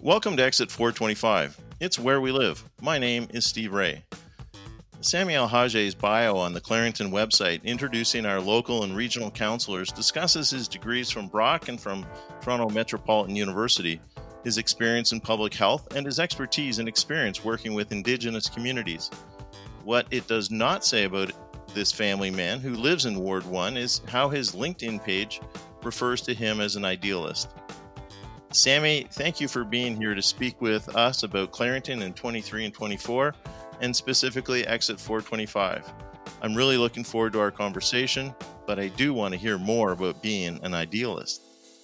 Welcome to Exit 425. It's where we live. My name is Steve Ray. Sami Alhaji's bio on the Clarington website introducing our local and regional councillors discusses his degrees from Brock and from Toronto Metropolitan University, his experience in public health, and his expertise and experience working with Indigenous communities. What it does not say about this family man who lives in Ward 1 is how his LinkedIn page refers to him as an idealist. Sami, thank you for being here to speak with us about Clarington in 23 and 24, and specifically Exit 425. I'm really looking forward to our conversation, but I do want to hear more about being an idealist.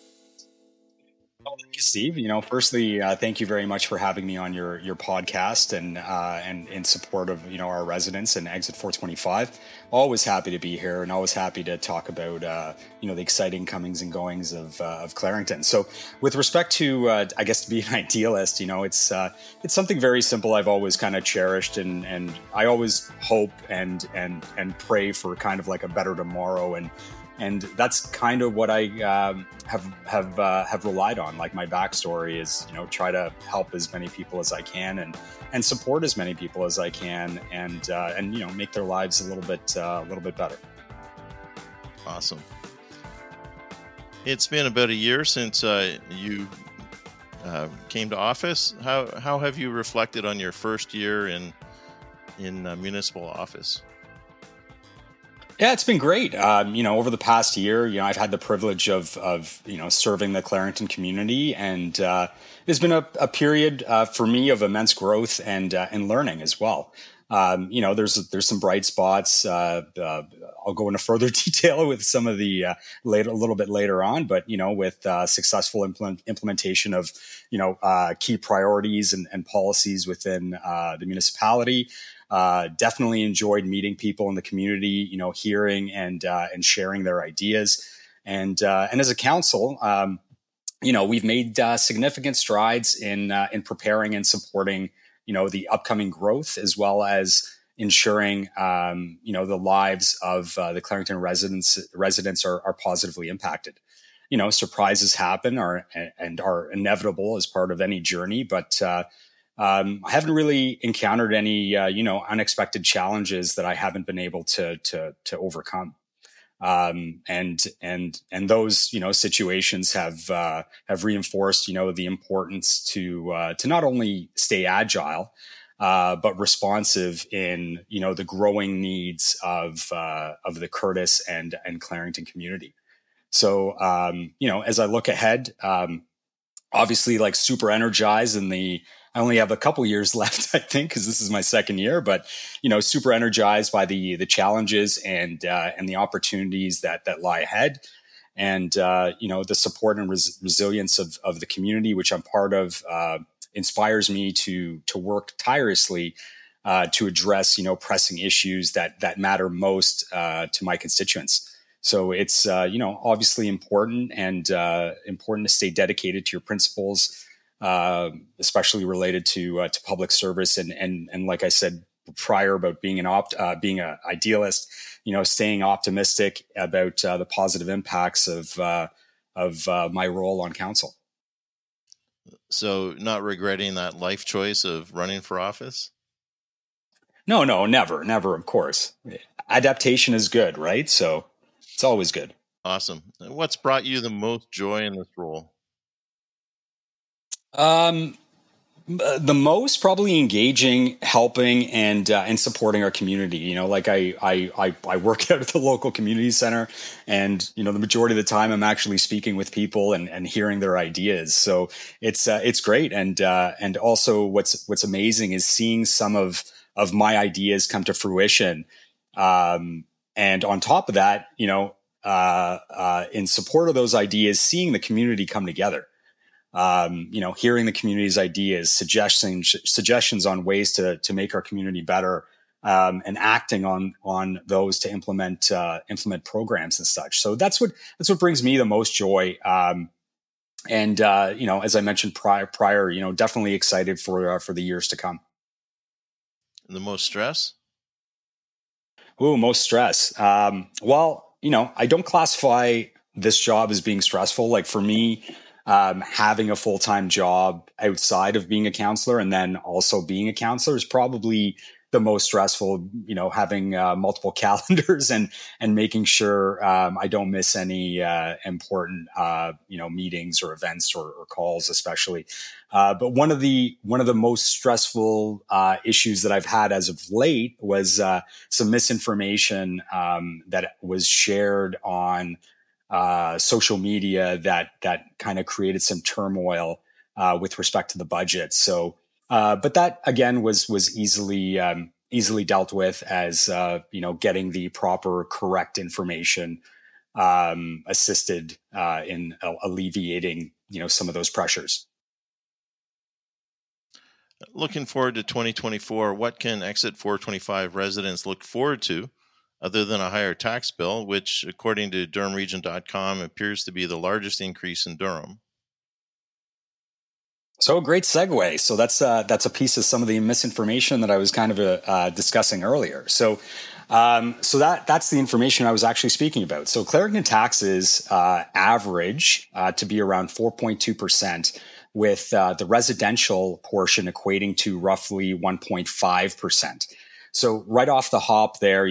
Well, thank you, Steve. Firstly, thank you very much for having me on your podcast and in support of our residents and Exit 425. Always happy to be here and always happy to talk about the exciting comings and goings of Clarington. So, with respect to I guess to be an idealist, it's something very simple. I've always kind of cherished and I always hope and pray for kind of like a better tomorrow and that's kind of what I have relied on. Like my backstory is, try to help as many people as I can and support as many people as I can and make their lives a little bit better. Awesome. It's been about a year since you came to office. How have you reflected on your first year in municipal office? Yeah, it's been great. Over the past year, I've had the privilege of serving the Clarington community, and it's been a period for me of immense growth and learning as well. There's some bright spots. I'll go into further detail with some of the a little bit later on, but with successful implementation of key priorities and policies within the municipality. Definitely enjoyed meeting people in the community, hearing and sharing their ideas. And as a council, we've made significant strides in preparing and supporting, the upcoming growth, as well as ensuring, the lives of the Clarington residents are positively impacted. Surprises happen and are inevitable as part of any journey, but I haven't really encountered any, unexpected challenges that I haven't been able to overcome. And those, situations have reinforced, the importance to not only stay agile, but responsive in, the growing needs of the Courtice and Clarington community. So, as I look ahead, obviously like super energized I only have a couple years left, I think, because this is my second year, but, super energized by the challenges and the opportunities that lie ahead. And, the support and resilience of the community, which I'm part of, inspires me to work tirelessly to address, pressing issues that matter most to my constituents. So it's, obviously important and important to stay dedicated to your principles, especially related to public service. And like I said prior about being being an idealist, staying optimistic about the positive impacts of my role on council. So not regretting that life choice of running for office? No, never, of course. Adaptation is good, right? So it's always good. Awesome. What's brought you the most joy in this role? The most probably engaging, helping, and supporting our community. Like I work out at the local community center, and the majority of the time I'm actually speaking with people and hearing their ideas. So it's great, and also what's amazing is seeing some of my ideas come to fruition. And on top of that, in support of those ideas, seeing the community come together. Hearing the community's ideas, suggestions on ways to make our community better, and acting on those to implement programs and such. So that's what brings me the most joy. And as I mentioned prior, definitely excited for the years to come. The most stress? Ooh, most stress. Well, I don't classify this job as being stressful. Like for me, having a full-time job outside of being a counselor and then also being a counselor is probably the most stressful, having multiple calendars and making sure I don't miss any important meetings or events or calls, especially. But one of the most stressful issues that I've had as of late was some misinformation that was shared on social media that kind of created some turmoil with respect to the budget. So. But that again was easily dealt with as getting the proper correct information assisted in alleviating some of those pressures. Looking forward to 2024, what can Exit 425 residents look forward to other than a higher tax bill, which according to DurhamRegion.com appears to be the largest increase in Durham? So a great segue. So that's a piece of some of the misinformation that I was kind of discussing earlier. So that's the information I was actually speaking about. So Clarington taxes average to be around 4.2%, with the residential portion equating to roughly 1.5%. So right off the hop there,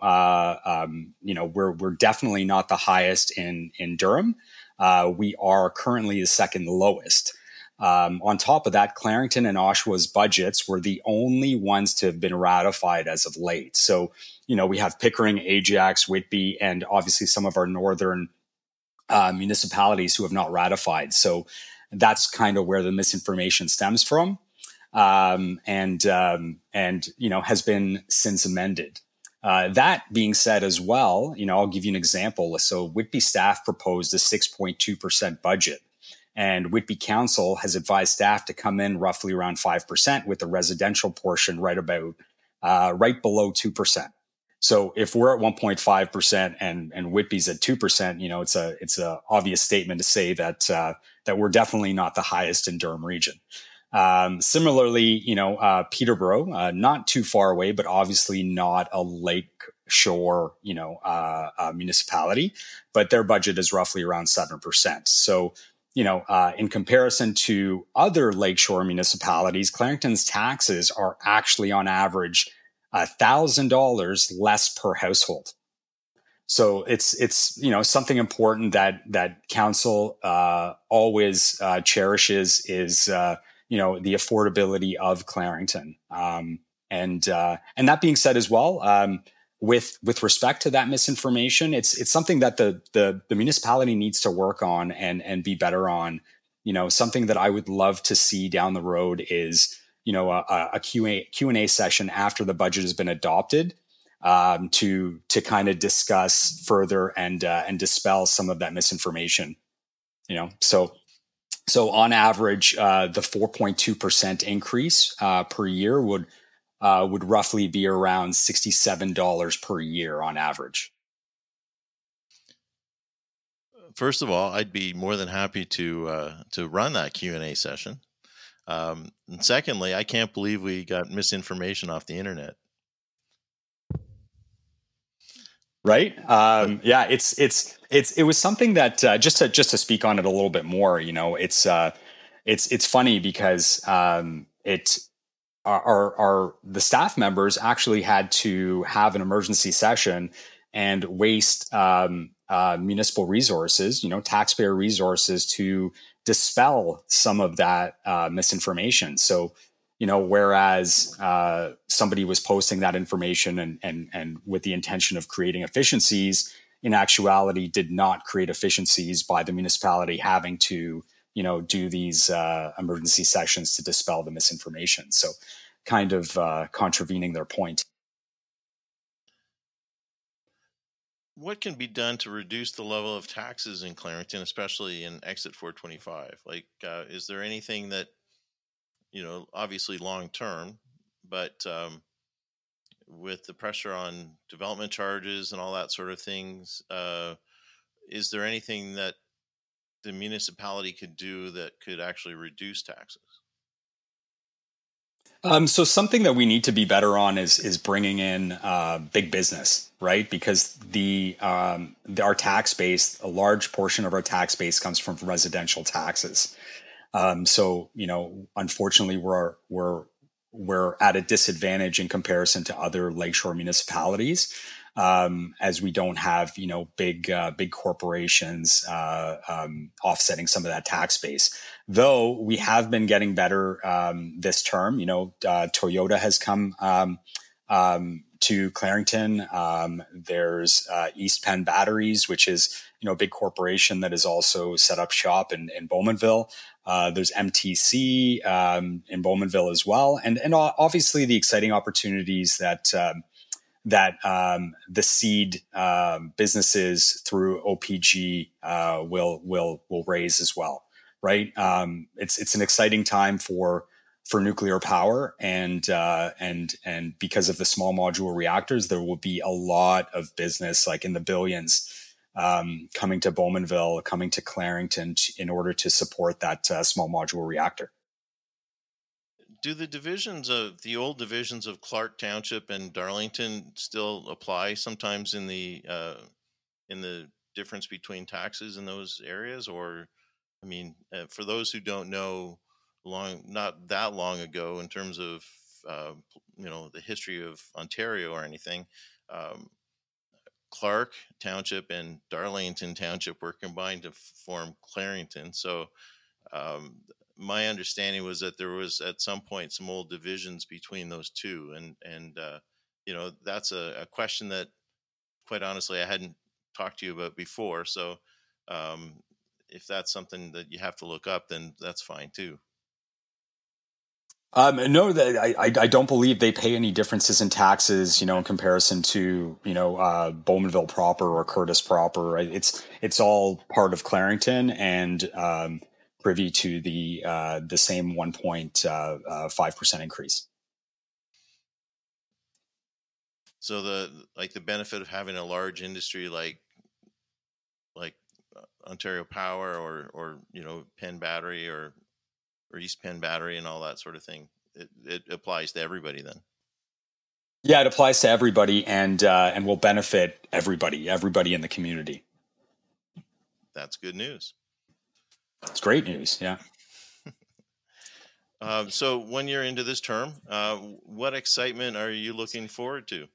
we're definitely not the highest in Durham. We are currently the second lowest. On top of that, Clarington and Oshawa's budgets were the only ones to have been ratified as of late. So, we have Pickering, Ajax, Whitby, and obviously some of our northern municipalities who have not ratified. So that's kind of where the misinformation stems from, and has been since amended. That being said as well, I'll give you an example. So Whitby staff proposed a 6.2% budget. And Whitby Council has advised staff to come in roughly around 5%, with the residential portion right below 2%. So if we're at 1.5% and Whitby's at 2%, it's a obvious statement to say that we're definitely not the highest in Durham region. Similarly, Peterborough, not too far away, but obviously not a lake shore, municipality, but their budget is roughly around 7%. So, in comparison to other lakeshore municipalities, Clarington's taxes are actually on average $1,000 less per household. So it's something important that council always cherishes is the affordability of Clarington. And that being said as well, with respect to that misinformation, it's something that the municipality needs to work on and be better on. Something that I would love to see down the road is a Q&A session after the budget has been adopted, to kind of discuss further and dispel some of that misinformation. So on average, the 4.2% increase per year would roughly be around $67 per year on average. First of all, I'd be more than happy to run that Q&A session. And secondly, I can't believe we got misinformation off the internet. Right? Yeah, it was something that just to speak on it a little bit more. It's funny because the staff members actually had to have an emergency session and waste municipal resources, taxpayer resources, to dispel some of that misinformation. So, whereas somebody was posting that information and with the intention of creating efficiencies, in actuality did not create efficiencies by the municipality having to do these emergency sessions to dispel the misinformation. So kind of contravening their point. What can be done to reduce the level of taxes in Clarington, especially in Exit 425? Is there anything that, obviously long term, but with the pressure on development charges and all that sort of things, is there anything that the municipality could do that could actually reduce taxes? So something that we need to be better on is bringing in big business, right? Because our tax base, a large portion of our tax base comes from residential taxes. So unfortunately, we're at a disadvantage in comparison to other lakeshore municipalities, as we don't have big corporations offsetting some of that tax base. Though we have been getting better this term. Toyota has come to Clarington. There's East Penn Batteries, which is a big corporation that has also set up shop in Bowmanville. There's MTC in Bowmanville as well, and obviously the exciting opportunities that the seed businesses through OPG will raise as well, right? It's an exciting time for nuclear power, and because of the small modular reactors, there will be a lot of business, like in the billions, coming to Bowmanville, coming to Clarington in order to support that small modular reactor. Do the old divisions of Clark Township and Darlington still apply sometimes in the difference between taxes in those areas? Or, I mean, for those who don't know, not that long ago, in terms of the history of Ontario or anything, Clark Township and Darlington Township were combined to form Clarington. So my understanding was that there was at some point some old divisions between those two, and that's a question that, quite honestly, I hadn't talked to you about before. So if that's something that you have to look up, then that's fine too. No, I don't believe they pay any differences in taxes, in comparison to, Bowmanville proper or Curtis proper. Right? It's all part of Clarington and privy to the same 1.5% increase. So the benefit of having a large industry like Ontario Power or Penn Battery or East Penn Battery and all that sort of thing, it applies to everybody then. Yeah, it applies to everybody and will benefit everybody in the community. That's good news. It's great news. Yeah. So when you're into this term, what excitement are you looking forward to?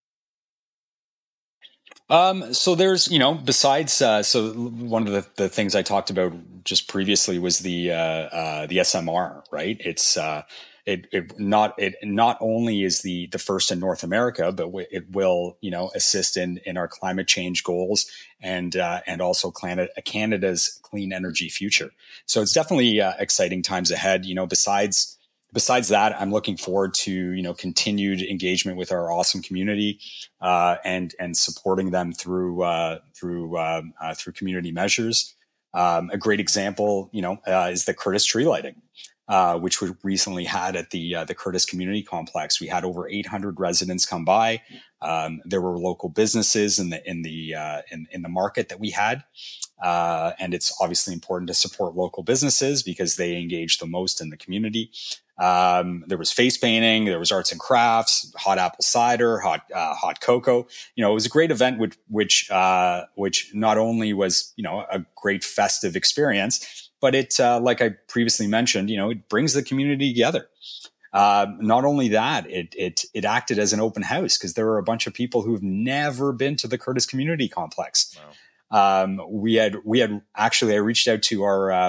So there's, besides, so one of the things I talked about just previously was the SMR, right? It not only is the first in North America, but it will, assist in our climate change goals and also Canada's clean energy future. So it's definitely exciting times ahead. Besides that, I'm looking forward to, continued engagement with our awesome community, and supporting them through community measures. A great example, is the Curtis tree lighting, which we recently had at the Curtis Community Complex. We had over 800 residents come by. There were local businesses in the market that we had. And it's obviously important to support local businesses because they engage the most in the community. There was face painting, there was arts and crafts, hot apple cider, hot cocoa. It was a great event, which not only was, a great festive experience, but it, like I previously mentioned, it brings the community together. Not only that, it acted as an open house because there were a bunch of people who've never been to the Curtis Community Complex. Wow. We had actually, I reached out to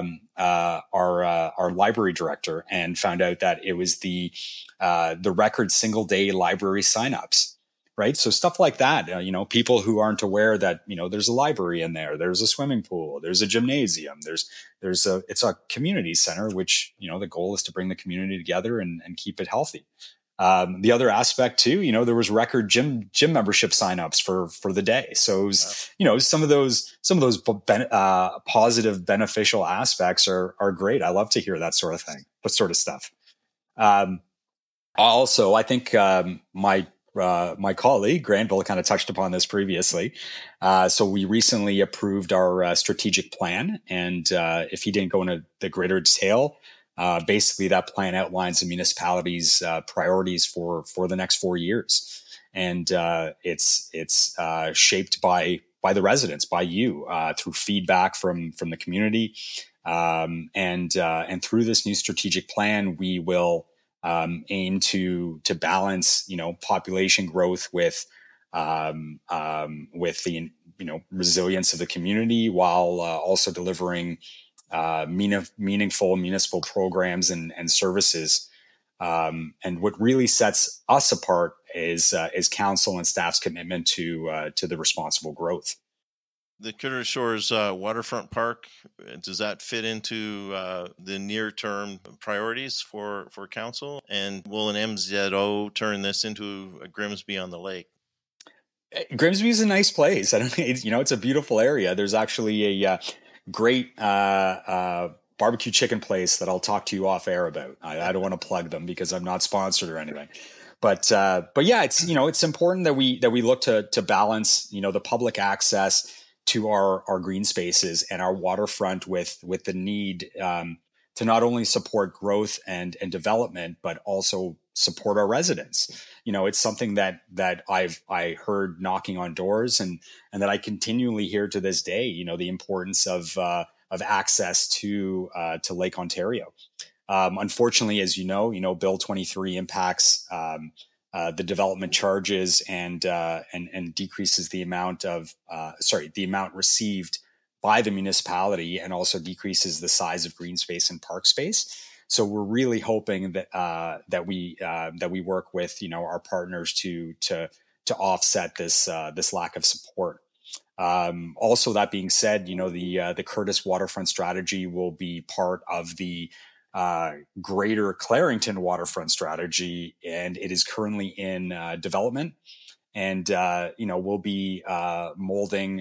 our library director and found out that it was the record single day library signups, right? So stuff like that, people who aren't aware that, there's a library in there, there's a swimming pool, there's a gymnasium, it's a community center, which, the goal is to bring the community together and keep it healthy. The other aspect too, there was record gym membership signups for the day. So it was, wow. Some of those positive beneficial aspects are great. I love to hear that sort of stuff. Also, I think my colleague Granville kind of touched upon this previously. So we recently approved our strategic plan, and if he didn't go into the greater detail, Basically, that plan outlines the municipality's priorities for the next 4 years, and it's shaped by the residents, by you, through feedback from the community, and through this new strategic plan, we will aim to balance, population growth with the resilience of the community, while also delivering meaningful municipal programs and services. And what really sets us apart is council and staff's commitment to the responsible growth. The Curtis Shores Waterfront Park, does that fit into the near-term priorities for council? And will an MZO turn this into a Grimsby on the Lake? Grimsby is a nice place. I don't, it's a beautiful area. There's actually a great barbecue chicken place that I'll talk to you off air about. I don't want to plug them because I'm not sponsored or anything. But yeah, it's important that we look to balance, the public access to our green spaces and our waterfront with the need to not only support growth and development, but also support our residents. It's something that I heard knocking on doors, and that I continually hear to this day. The importance of access to Lake Ontario. Unfortunately, as Bill 23 impacts the development charges and decreases the amount the amount received by the municipality, and also decreases the size of green space and park space. So we're really hoping that we work with our partners to offset this lack of support. Also, that being said, the Curtis Waterfront Strategy will be part of the greater Clarington Waterfront Strategy, and it is currently in development. And we'll be molding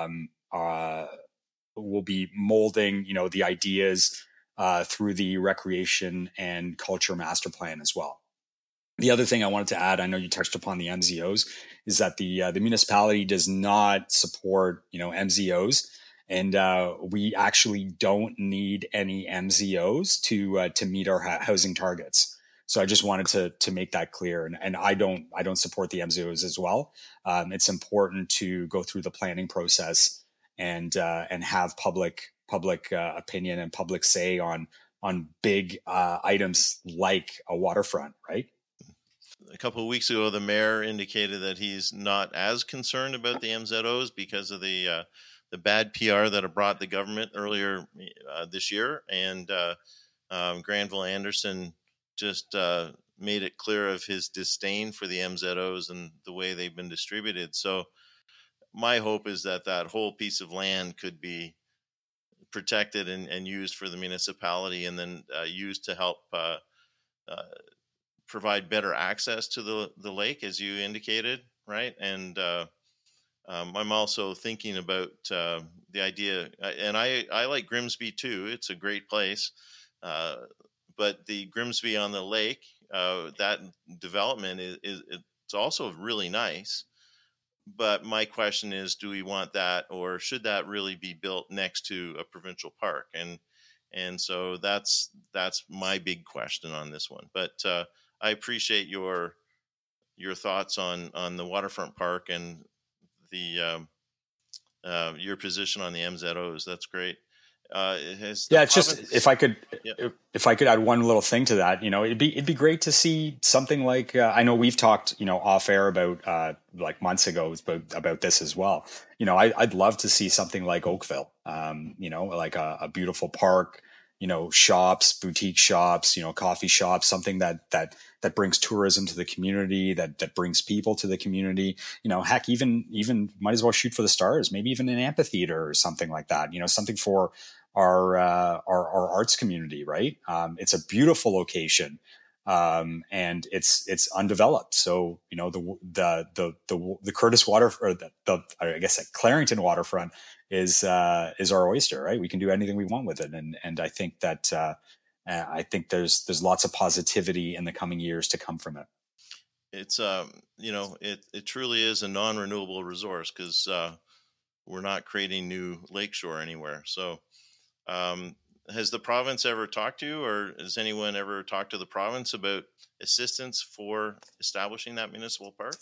the ideas through the Recreation and Culture Master Plan as well. The other thing I wanted to add, I know you touched upon the MZOs, is that the municipality does not support MZOs, and we actually don't need any MZOs to meet our housing targets. So I just wanted to make that clear, and I don't support the MZOs as well. It's important to go through the planning process and have public opinion and public say on big items like a waterfront, right? A couple of weeks ago, the mayor indicated that he's not as concerned about the MZOs because of the bad PR that it brought the government earlier this year, and Granville Anderson just made it clear of his disdain for the MZOs and the way they've been distributed. So my hope is that whole piece of land could be protected and used for the municipality, and then used to help provide better access to the lake, as you indicated, right? And I'm also thinking about the idea, and I like Grimsby too. It's a great place, but the Grimsby on the Lake, that development it's also really nice. But my question is, do we want that, or should that really be built next to a provincial park? And so that's my big question on this one. But I appreciate your thoughts on the waterfront park and the your position on the MZOs. That's great. It's just, if I could add one little thing to that, it'd be great to see something like I know we've talked off air about like months ago about this as well. I'd love to see something like Oakville, like a beautiful park, shops, boutique shops, coffee shops, something that brings tourism to the community, that brings people to the community. Heck, even might as well shoot for the stars, maybe even an amphitheater or something like that. Something for our arts community, right? It's a beautiful location, and it's undeveloped. So the Curtis Water, or I guess Clarington waterfront is our oyster, right? We can do anything we want with it, and I think that there's lots of positivity in the coming years to come from it. It's it truly is a non-renewable resource, because we're not creating new lakeshore anywhere. So Has the province ever talked to you, or has anyone ever talked to the province about assistance for establishing that municipal park?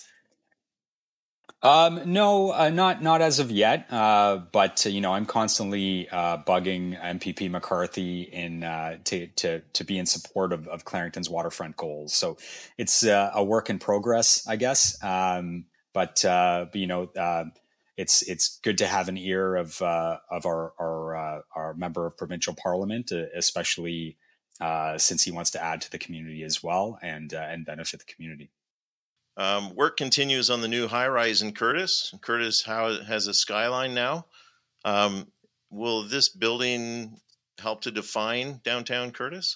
No, not as of yet. But I'm constantly bugging MPP McCarthy in to be in support of Clarington's waterfront goals. So it's a work in progress, I guess. It's good to have an ear of our member of provincial parliament, especially since he wants to add to the community as well and benefit the community. Work continues on the new high-rise in Curtis. Curtis has a skyline now. Will this building help to define downtown Curtis?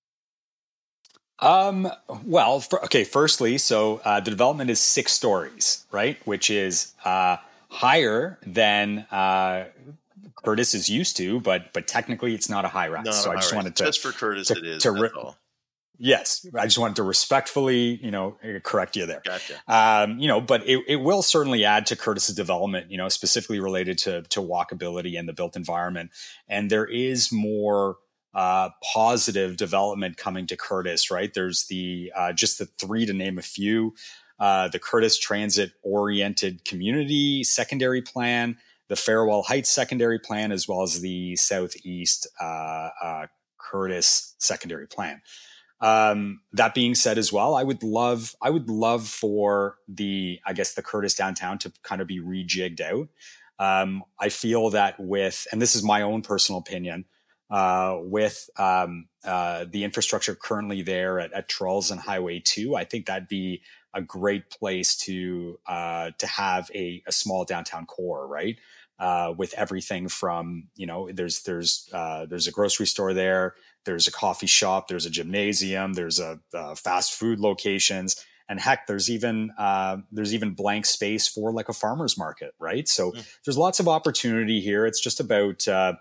Firstly, so the development is 6 stories, right? Which is higher than Curtis is used to, but technically it's not a high rise. So I just wanted to just for Curtis it is. That's all. Yes, I just wanted to respectfully, correct you there. Gotcha. But it will certainly add to Curtis's development, specifically related to walkability and the built environment. And there is more positive development coming to Curtis, right? There's just the 3 to name a few: the Curtis Transit Oriented Community Secondary Plan, the Farewell Heights Secondary Plan, as well as the Southeast Curtis Secondary Plan. That being said as well, I would love for the Curtis downtown to kind of be rejigged out. I feel that and this is my own personal opinion, with the infrastructure currently there at Charles and Highway 2, I think that'd be a great place to have a small downtown core, right? With everything from, there's a grocery store there. There's a coffee shop, there's a gymnasium, there's a fast food locations, and heck, there's even blank space for like a farmer's market, right? So there's lots of opportunity here. It's just about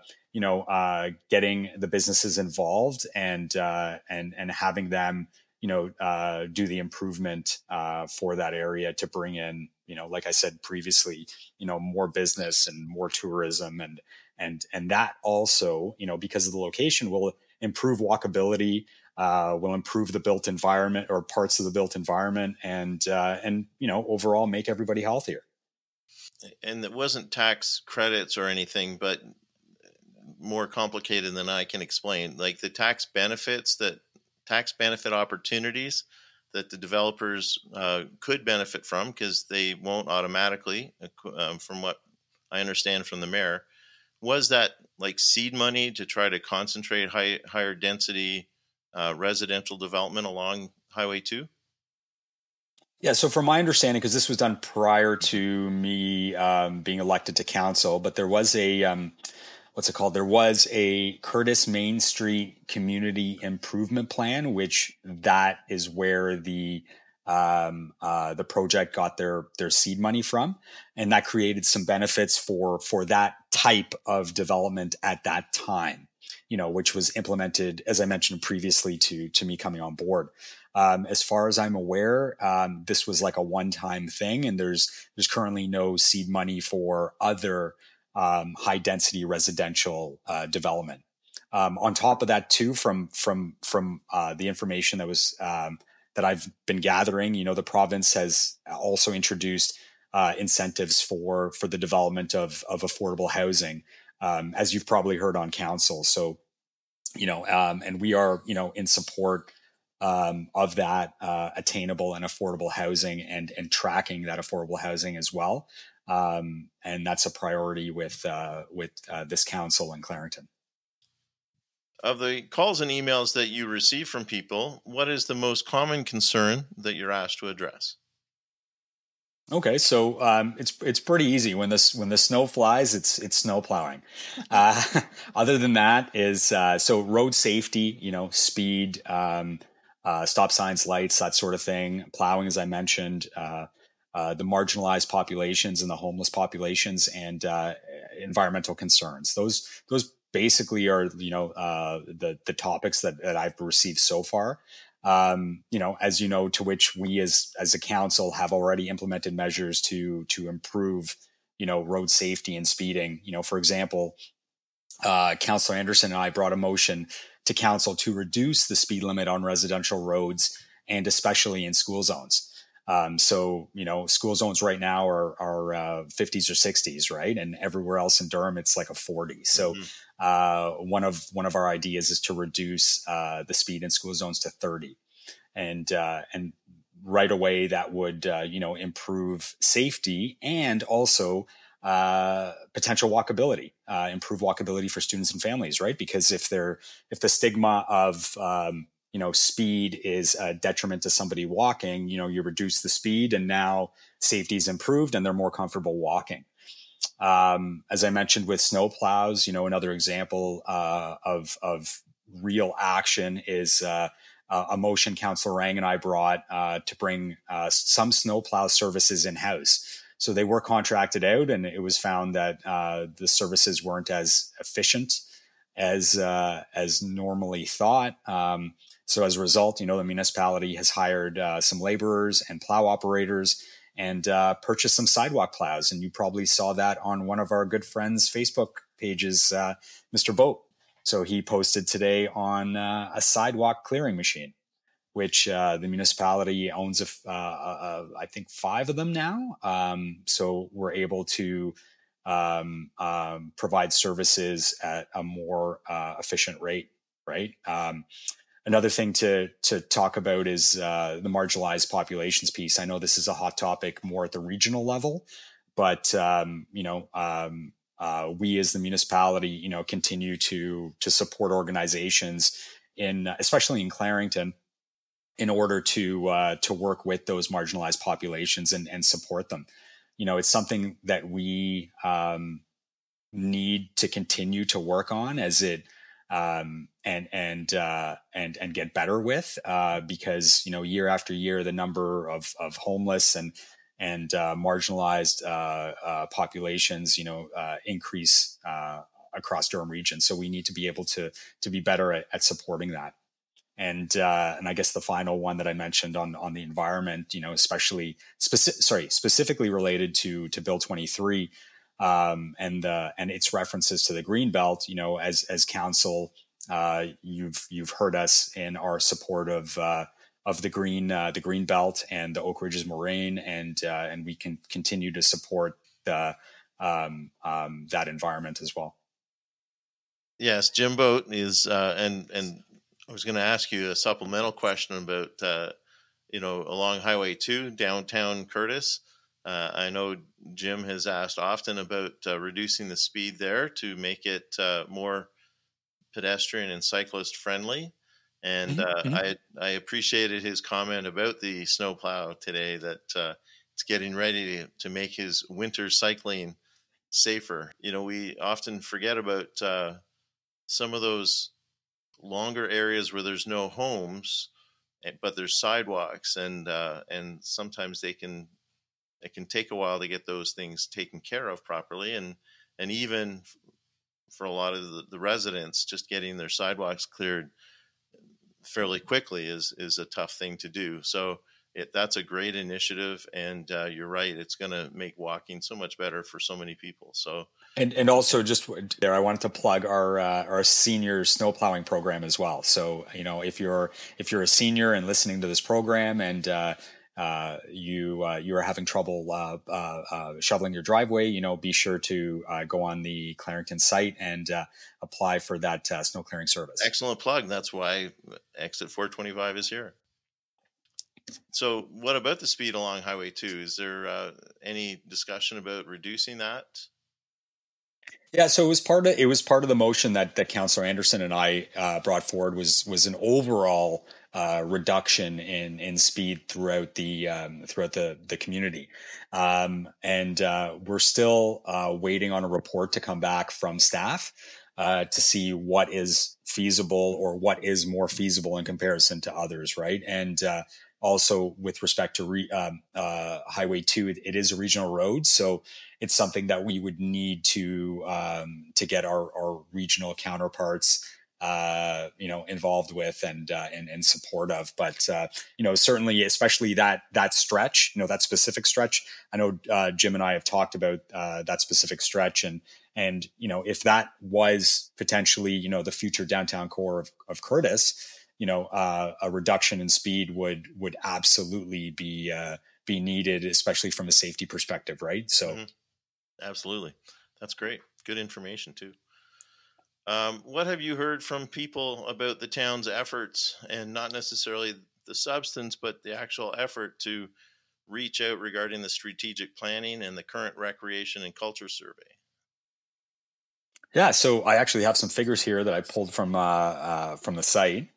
getting the businesses involved and having them do the improvement for that area to bring in, like I said previously, more business and more tourism and that also, because of the location, will improve walkability, will improve the built environment or parts of the built environment, and overall make everybody healthier. And it wasn't tax credits or anything, but more complicated than I can explain. Like the tax benefit opportunities that the developers could benefit from, because they won't automatically, from what I understand from the mayor. Was that like seed money to try to concentrate higher density residential development along Highway 2? Yeah, so from my understanding, because this was done prior to me being elected to council, but there was a There was a Curtis Main Street Community Improvement Plan, which that is where the project got their seed money from, and that created some benefits for that type of development at that time, which was implemented, as I mentioned previously, to me coming on board. As far as I'm aware, this was like a one-time thing, and there's currently no seed money for other high density residential development. On top of that, too, from the information that was that I've been gathering, the province has also introduced incentives for the development of affordable housing, as you've probably heard on council. So, and we are, in support of that attainable and affordable housing and tracking that affordable housing as well. And that's a priority with this council in Clarington. Of the calls and emails that you receive from people, what is the most common concern that you're asked to address? Okay, so it's pretty easy. When the snow flies, it's snow plowing. Other than that, is so road safety, speed, stop signs, lights, that sort of thing. Plowing, as I mentioned, the marginalized populations and the homeless populations, and environmental concerns. Those basically are the topics that I've received so far. As to which we as a council have already implemented measures to improve road safety and speeding. For example, Councillor Anderson and I brought a motion to council to reduce the speed limit on residential roads and especially in school zones. So, school zones right now are 50s or 60s, right? And everywhere else in Durham, it's like a 40. So, one of our ideas is to reduce the speed in school zones to 30, and right away that would improve safety and also potential walkability, improve walkability for students and families, right? Because if the stigma of speed is a detriment to somebody walking, you reduce the speed and now safety is improved and they're more comfortable walking. As I mentioned with snow plows, another example of real action is a motion Councillor Rang and I brought to bring some snow plow services in-house. So they were contracted out, and it was found that the services weren't as efficient as normally thought. So as a result, the municipality has hired some laborers and plow operators and purchased some sidewalk plows. And you probably saw that on one of our good friends' Facebook pages, Mr. Boat. So he posted today on a sidewalk clearing machine, which the municipality owns, I think 5 of them now. So we're able to provide services at a more efficient rate, right? Another thing to talk about is the marginalized populations piece. I know this is a hot topic more at the regional level, but we as the municipality, continue to support organizations especially in Clarington, in order to work with those marginalized populations and support them. It's something that we need to continue to work on as it and get better with, because year after year the number of homeless and marginalized populations increase across Durham region. So we need to be able to be better at supporting that. And I guess the final one that I mentioned on the environment, especially specifically related to Bill 23 and its references to the green belt. As council, you've heard us in our support of the green belt and the Oak Ridges Moraine, and we can continue to support that environment as well. Yes, Jim Boat is and I was going to ask you a supplemental question about, along Highway 2, downtown Curtis. I know Jim has asked often about reducing the speed there to make it more pedestrian and cyclist friendly. And I appreciated his comment about the snowplow today, that it's getting ready to make his winter cycling safer. We often forget about some of those longer areas where there's no homes, but there's sidewalks, and sometimes it can take a while to get those things taken care of properly, and even for a lot of the residents, just getting their sidewalks cleared fairly quickly is a tough thing to do. So that's a great initiative, and you're right, it's going to make walking so much better for so many people. So and also just there, I wanted to plug our senior snowplowing program as well. So if you're a senior and listening to this program and you are having trouble shoveling your driveway, be sure to go on the Clarington site and apply for that snow clearing service. Excellent plug. That's why Exit 425 is here. So what about the speed along Highway 2? Is there any discussion about reducing that? Yeah, so it was part of the motion that Councillor Anderson and I brought forward was an overall reduction in speed throughout the community, and we're still waiting on a report to come back from staff to see what is feasible or what is more feasible in comparison to others, right? And also with respect to Highway 2, it is a regional road, so it's something that we would need to get our regional counterparts involved with and in support of. But certainly, especially that stretch, that specific stretch. I know Jim and I have talked about that specific stretch, and And, if that was potentially, the future downtown core of Courtice, a reduction in speed would absolutely be needed, especially from a safety perspective, right? So, Absolutely, that's great. Good information too. What have you heard from people about the town's efforts, and not necessarily the substance, but the actual effort to reach out regarding the strategic planning and the current recreation and culture survey? Yeah, so I actually have some figures here that I pulled from the site.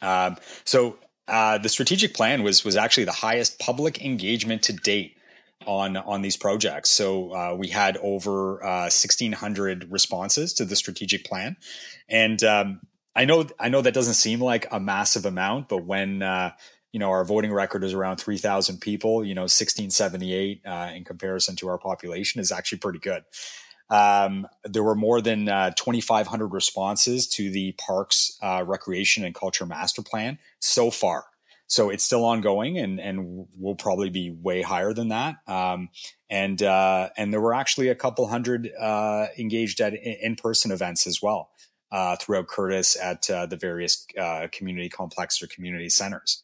The strategic plan was actually the highest public engagement to date on these projects. So we had over 1,600 responses to the strategic plan, and I know that doesn't seem like a massive amount, but when our voting record is around 3,000 people, 1,678 in comparison to our population is actually pretty good. There were more than 2,500 responses to the Parks, Recreation, and Culture Master Plan so far. So it's still ongoing, and will probably be way higher than that. And there were actually a couple hundred engaged at in-person events as well throughout Courtice at the various community complexes or community centers.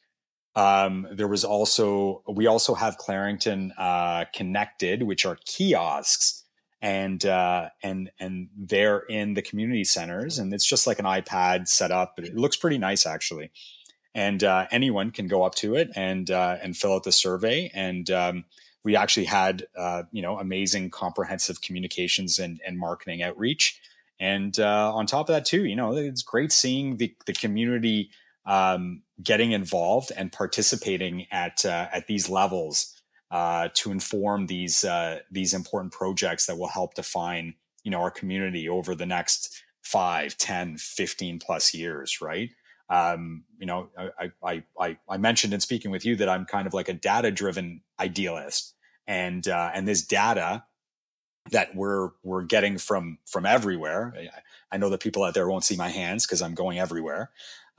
We also have Clarington Connected, which are kiosks. And they're in the community centers, and it's just like an iPad set up, but it looks pretty nice actually. And anyone can go up to it and fill out the survey. And we actually had amazing comprehensive communications and marketing outreach. And on top of that too, it's great seeing the community getting involved and participating at these levels. To inform these important projects that will help define, our community over the next 5, 10, 15 plus years, right? I mentioned in speaking with you that I'm kind of like a data-driven idealist, and this data that we're getting from everywhere. I know that people out there won't see my hands because I'm going everywhere.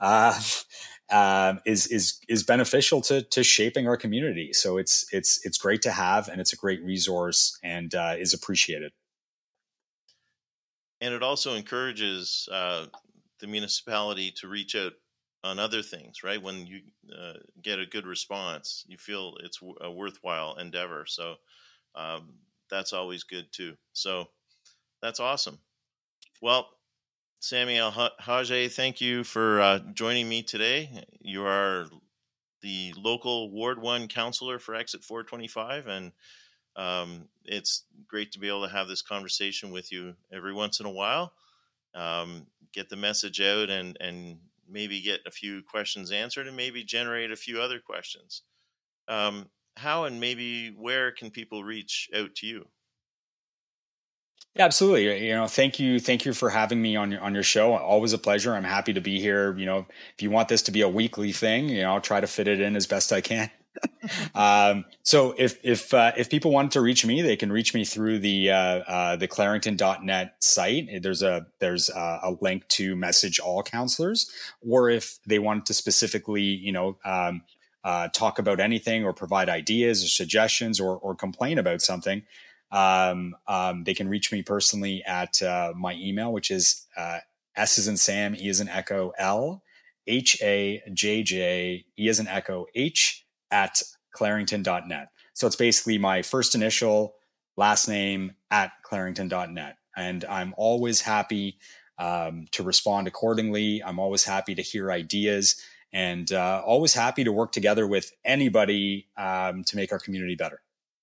Is beneficial to shaping our community. So it's great to have, and it's a great resource, and is appreciated. And it also encourages the municipality to reach out on other things, right? When you get a good response, you feel it's a worthwhile endeavor. So that's always good too. So that's awesome. Well, Sammy Al-Hajj, thank you for joining me today. You are the local Ward 1 councillor for Exit 425, and it's great to be able to have this conversation with you every once in a while, get the message out, and maybe get a few questions answered, and maybe generate a few other questions. How and maybe where can people reach out to you? Yeah, absolutely. Thank you for having me on your show. Always a pleasure. I'm happy to be here. If you want this to be a weekly thing, I'll try to fit it in as best I can. So if people want to reach me, they can reach me through the Clarington.net site. There's a link to message all counselors, or if they want to specifically, talk about anything or provide ideas or suggestions or complain about something, they can reach me personally at my email, which is S as in Sam, E as in Echo, L, HAJJ, E as in Echo, H at Clarington.net. So it's basically my first initial, last name at Clarington.net. And I'm always happy to respond accordingly. I'm always happy to hear ideas, and always happy to work together with anybody to make our community better.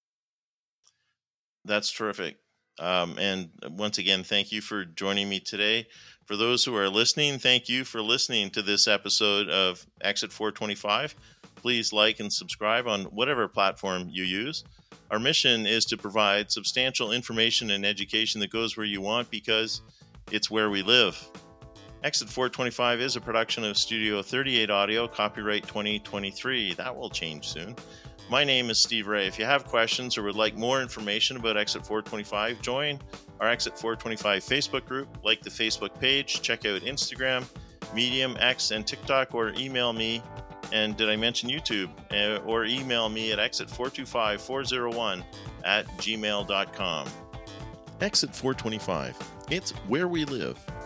That's terrific. And once again, thank you for joining me today. For those who are listening, thank you for listening to this episode of Exit 425. Please like and subscribe on whatever platform you use. Our mission is to provide substantial information and education that goes where you want, because it's where we live. Exit 425 is a production of Studio 38 Audio, copyright 2023. That will change soon. My name is Steve Ray. If you have questions or would like more information about Exit 425, join our Exit 425 Facebook group, like the Facebook page, check out Instagram, Medium, X, and TikTok, or email me. And did I mention YouTube? Or email me at exit425401@gmail.com. Exit 425. It's where we live.